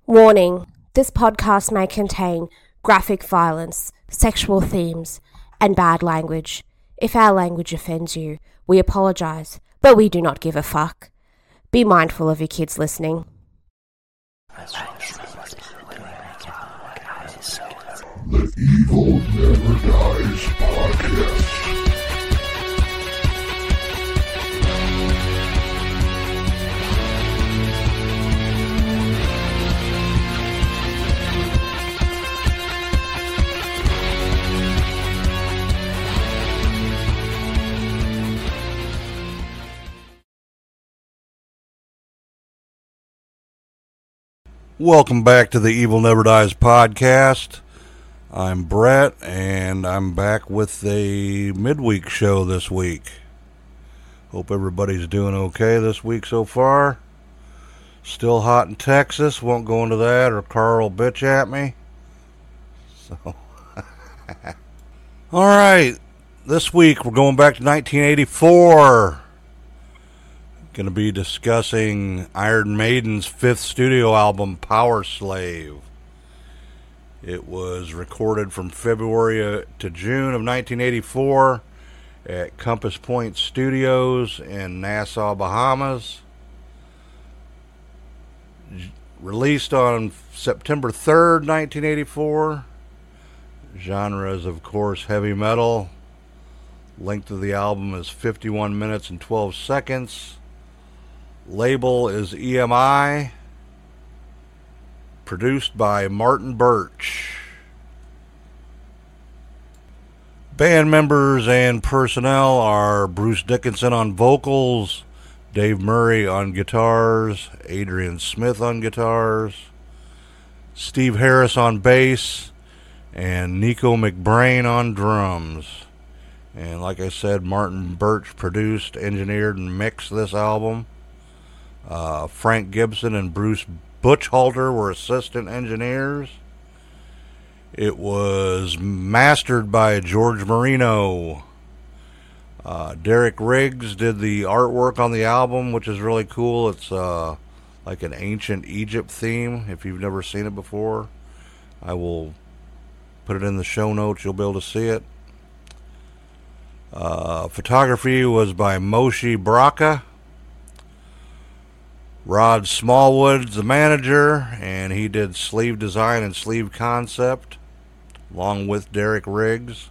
Warning: this podcast may contain graphic violence, sexual themes, and bad language. If our language offends you, we apologize, but we do not give a fuck. Be mindful of your kids listening. The Evil Never Dies podcast. Welcome back to the Evil Never Dies podcast. I'm Brett, and I'm back with a midweek show this week. Hope everybody's doing okay this week so far. Still hot in Texas. Won't go into that, or Carl will bitch at me. So, all right. This week we're going back to 1984. Going to be discussing Iron Maiden's fifth studio album, Power Slave. It was recorded from February to June of 1984 at Compass Point Studios in Nassau, Bahamas. Released on September 3rd, 1984. Genre is, of course, heavy metal. Length of the album is 51 minutes and 12 seconds. Label is EMI. Produced by Martin Birch. Band members and personnel are Bruce Dickinson on vocals, Dave Murray on guitars, Adrian Smith on guitars, Steve Harris on bass, and Nico McBrain on drums. And like I said, Martin Birch produced, engineered, and mixed this album. Frank Gibson and Bruce Butchhalter were assistant engineers. It was mastered by George Marino. Derek Riggs did the artwork on the album, which is really cool. It's like an ancient Egypt theme. If you've never seen it before, I will put it in the show notes. You'll be able to see it. Photography was by Moshe Bracha. Rod Smallwood's the manager, and he did sleeve design and sleeve concept, along with Derek Riggs.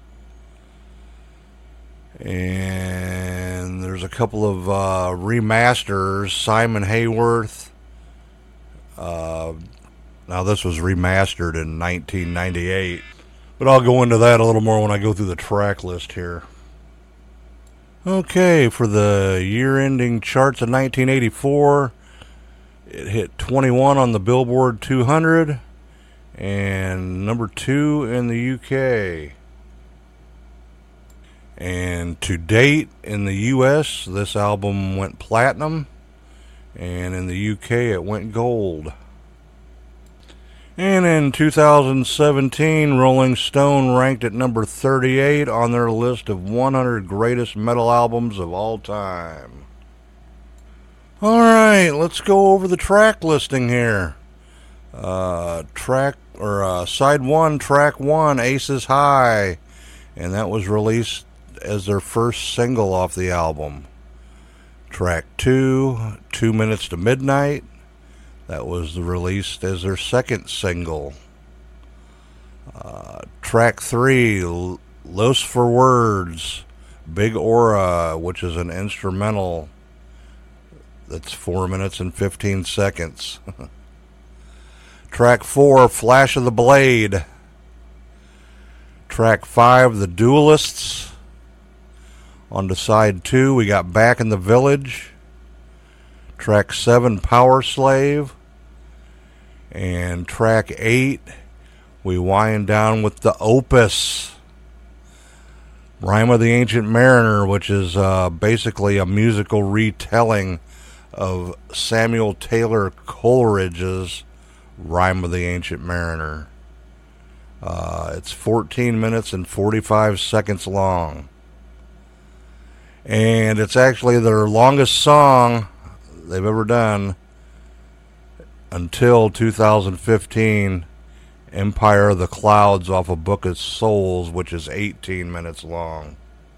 And there's a couple of remasters. Simon Hayworth. Now this was remastered in 1998, but I'll go into that a little more when I go through the track list here. Okay, for the year-ending charts of 1984, it hit 21 on the Billboard 200 and number 2 in the UK. And to date in the US, this album went platinum, and in the UK it went gold. And in 2017, Rolling Stone ranked at number 38 on their list of 100 greatest metal albums of all time. Alright, let's go over the track listing here. Side 1, track 1, Aces High. And that was released as their first single off the album. Track 2, 2 Minutes to Midnight. That was released as their second single. Track 3, Los for Words, Big Aura, which is an instrumental that's 4 minutes and 15 seconds. Track 4, Flash of the Blade. Track 5, The Duelists. On to side 2, we got Back in the Village. Track 7, Power Slave. And track 8, we wind down with the Opus, Rime of the Ancient Mariner, which is basically a musical retelling of Samuel Taylor Coleridge's Rime of the Ancient Mariner. It's 14 minutes and 45 seconds long. And it's actually their longest song they've ever done. until 2015, Empire of the Clouds off of Book of Souls, which is 18 minutes long.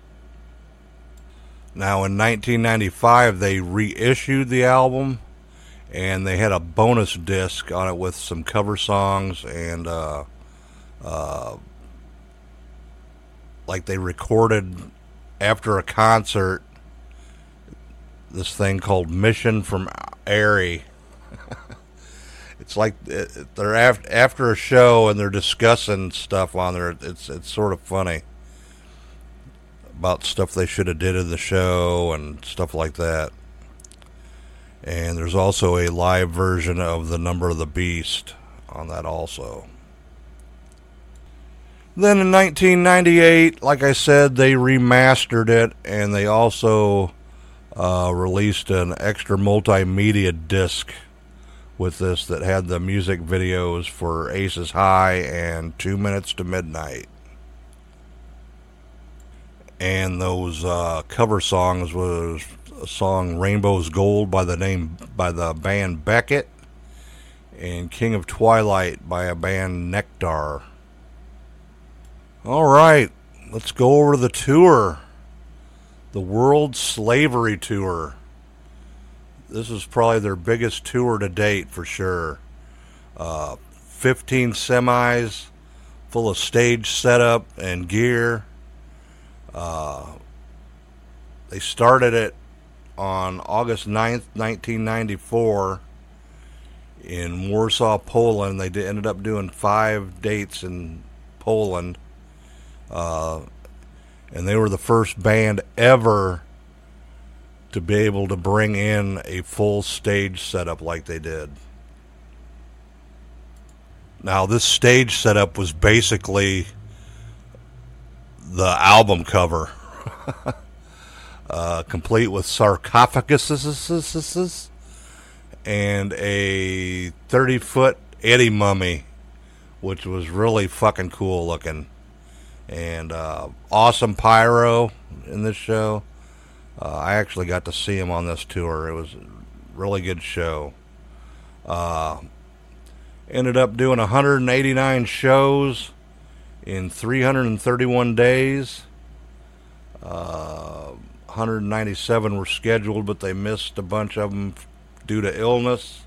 Now in 1995 they reissued the album, and they had a bonus disc on it with some cover songs, and like they recorded after a concert this thing called Mission from Airy. It's like they're after a show and they're discussing stuff on there. It's sort of funny about stuff they should have did in the show and stuff like that. And there's also a live version of The Number of the Beast on that also. Then in 1998, like I said, they remastered it, and they also released an extra multimedia disc with this that had the music videos for Aces High and 2 Minutes to Midnight. And those cover songs was a song Rainbow's Gold by the band Beckett, and King of Twilight by a band Nectar. All right, let's go over the tour. The World Slavery Tour. This is probably their biggest tour to date for sure. 15 semis full of stage setup and gear. They started it on August 9th, 1994 in Warsaw, Poland. They ended up doing 5 dates in Poland. And they were the first band ever to be able to bring in a full stage setup like they did. Now, this stage setup was basically the album cover, complete with sarcophaguses and a 30-foot Eddie mummy, which was really fucking cool looking. And awesome pyro in this show. I actually got to see him on this tour. It was a really good show. Ended up doing 189 shows in 331 days. 197 were scheduled, but they missed a bunch of them due to illness.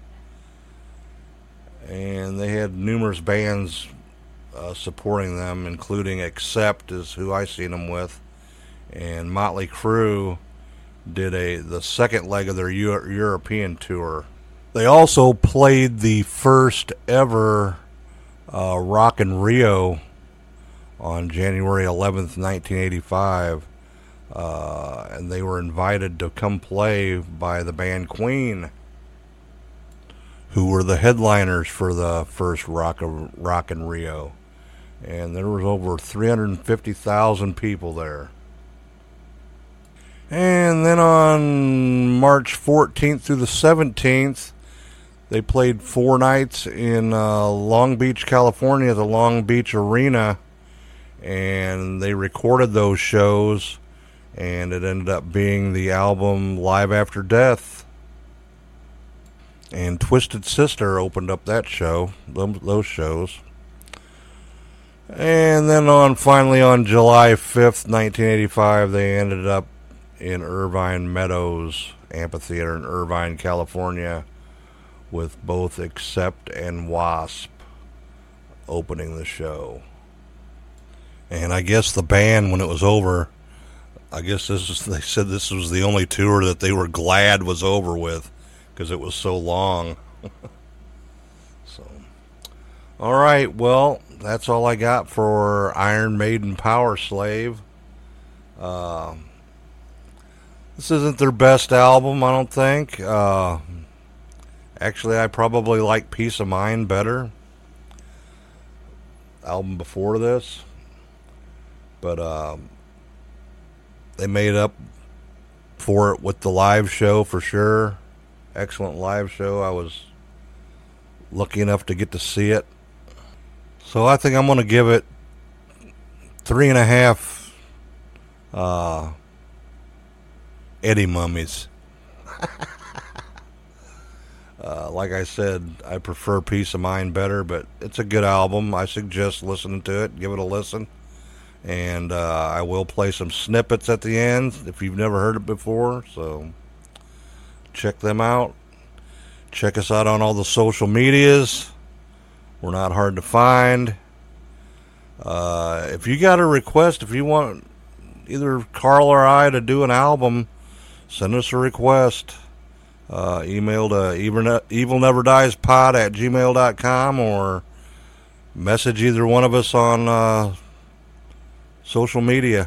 And they had numerous bands supporting them, including Accept is who I seen them with, and Motley Crue did the second leg of their European tour. They also played the first ever Rock in Rio on January 11th, 1985, and they were invited to come play by the band Queen, who were the headliners for the first Rock in Rio. And there was over 350,000 people there. And then on March 14th through the 17th, they played 4 nights in Long Beach, California, at the Long Beach Arena. And they recorded those shows, and it ended up being the album Live After Death. And Twisted Sister opened up that show, those shows. And then finally on July 5th, 1985, they ended up in Irvine Meadows Amphitheater in Irvine, California, with both Accept and Wasp opening the show. And I guess the band, when it was over, they said this was the only tour that they were glad was over with, because it was so long. So, all right, well, that's all I got for Iron Maiden Power Slave. This isn't their best album, I don't think. Actually, I probably like Peace of Mind better. Album before this. But they made up for it with the live show for sure. Excellent live show. I was lucky enough to get to see it. So I think I'm going to give it 3.5 Eddie mummies. Like I said, I prefer Peace of Mind better, but it's a good album. I suggest listening to it. Give it a listen. And I will play some snippets at the end if you've never heard it before. So check them out. Check us out on all the social medias. We're not hard to find. If you got a request, if you want either Carl or I to do an album, send us a request. Email to evilneverdieспod@gmail.com or message either one of us on social media.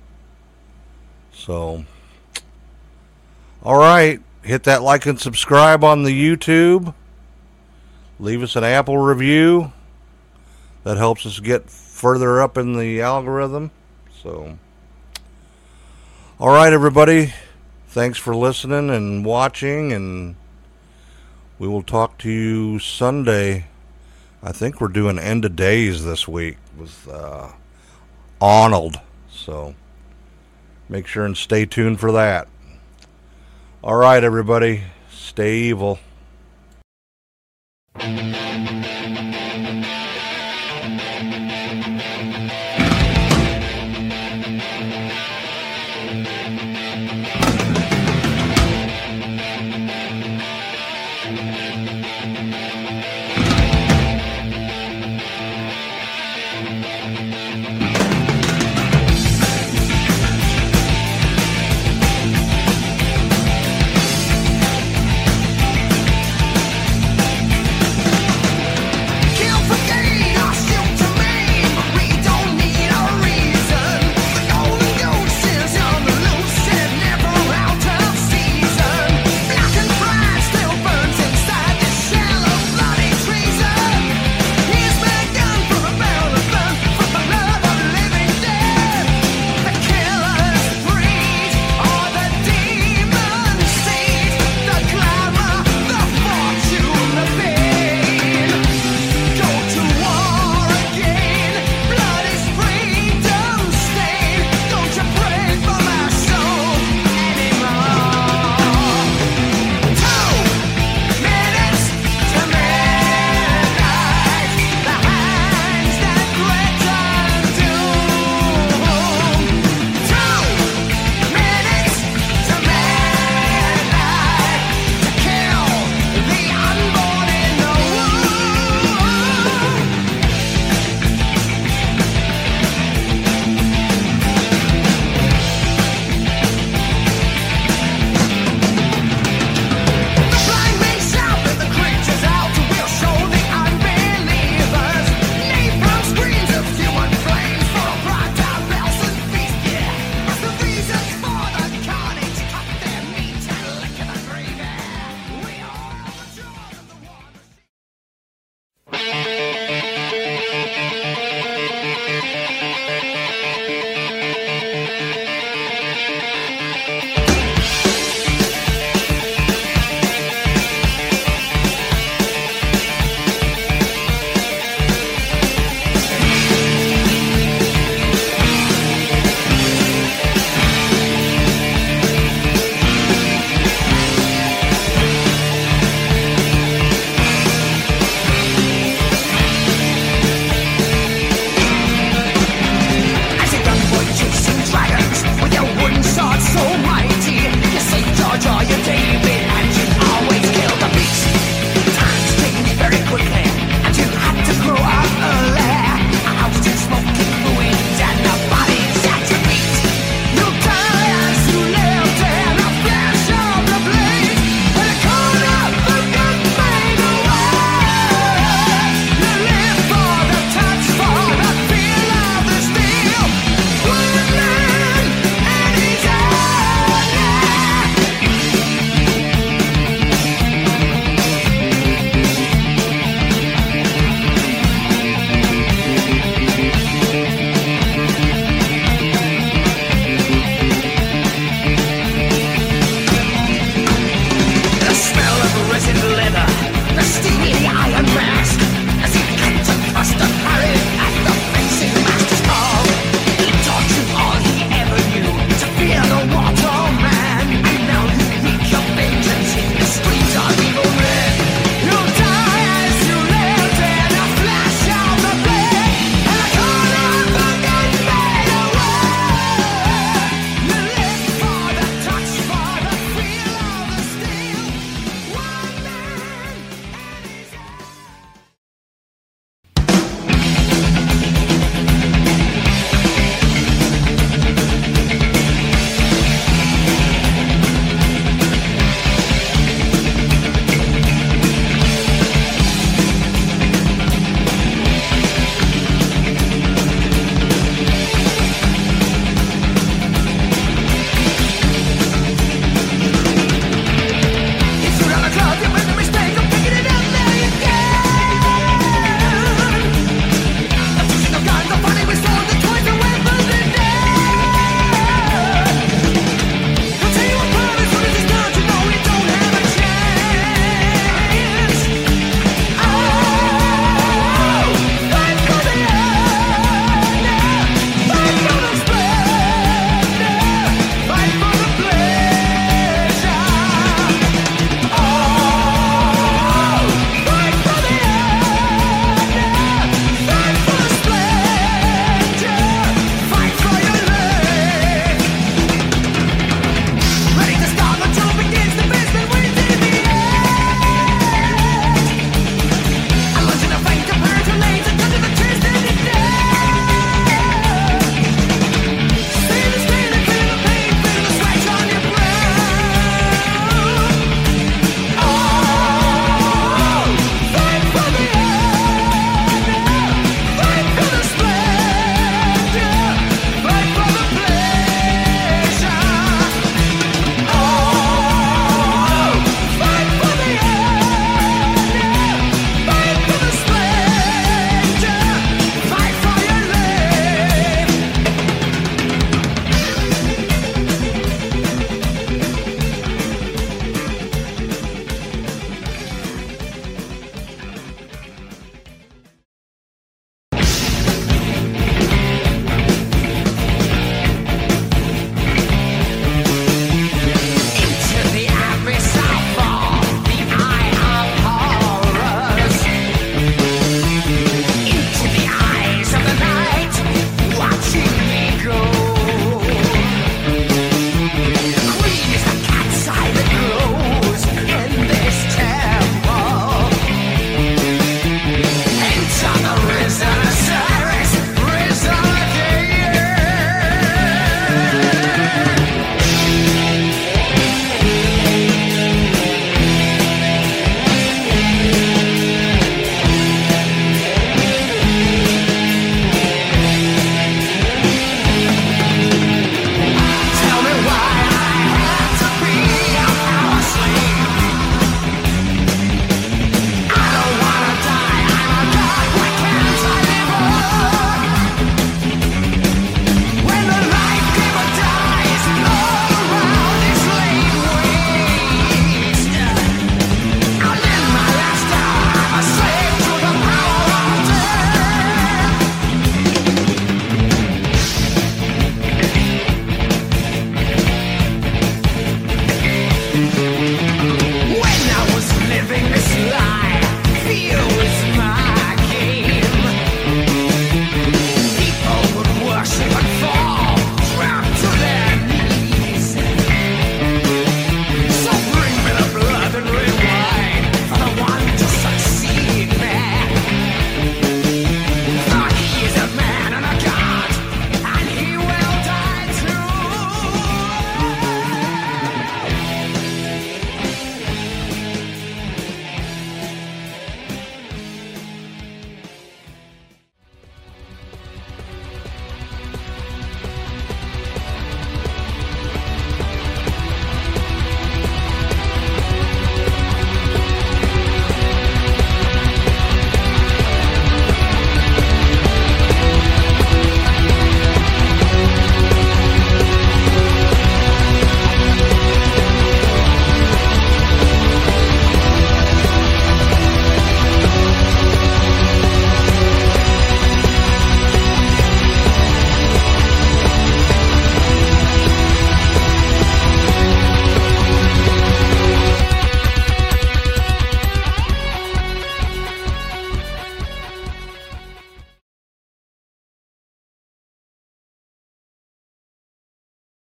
So, alright, hit that like and subscribe on the YouTube. Leave us an Apple review. That helps us get further up in the algorithm. So, alright everybody, thanks for listening and watching, and we will talk to you Sunday. I think we're doing End of Days this week with Arnold. So make sure and stay tuned for that. Alright everybody, stay evil.